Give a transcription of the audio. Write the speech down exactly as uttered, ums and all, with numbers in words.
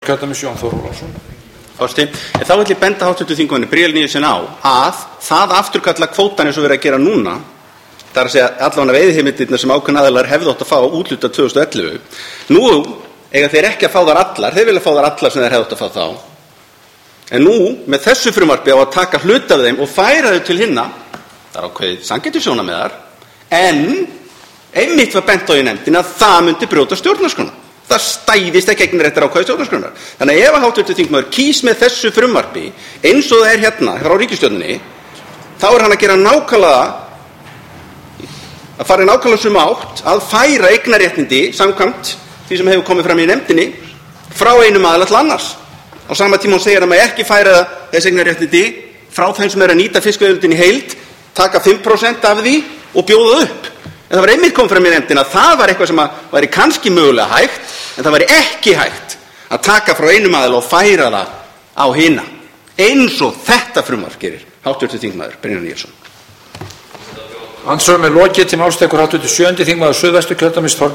Kjördæmis Jón Þór Ólafsson. Forseti, en þá vil ég benda háttvirtum þingmanni Bríel Níelsen á að það afturkalla kvótan eins og verið að gera núna, það er að segja allavega veiðiheimildirnar sem ákveðnir aðilar hefðu átt að fá úthlutað tvö þúsund og ellefu. Nú eiga þeir ekki að fá þar allar, þeir vilja fá þar allar sem þeir hefðu átt að fá þá. En nú, með þessu frumvarpi á að taka hluta af þeim og færa þau til hinna, það er ákveðið sanngirnisjónarmiðar, en einmitt var bent á í nefndinni að það myndi brjóta stjórnarskrána. Það stæðist ekki eignarréttarákvæði stjórnarskrárinnar. Þannig að ef háttvirtur þingmaður kýs með þessu frumvarpi eins og það er hérna frá ríkisstjórninni, þá er hann að gera nákvæmlega að fara í nákvæmlega sömu átt að færa eignarréttindi samkvæmt því sem hefur komið fram í nefndinni frá einum aðila til annars. Á sama tíma hún segir að maður ekki færa þessi eignarréttindi frá þeim sem er að nýta fiskveiðiauðlindina í heild, taka fimm prósent af því og bjóða upp. En það var einmitt komið fram í nefndinni að það var eitthvað sem væri kannski mögulega hægt, en það væri ekki hægt að taka frá einum aðila og færa það á hina, eins og þetta frumvarp gerir háttvirtur þingmaður Brynjar Níelsson. Andsvörum er lokið. Til máls tekur háttvirtur sjöundi þingmaður Suðvesturkjördæmis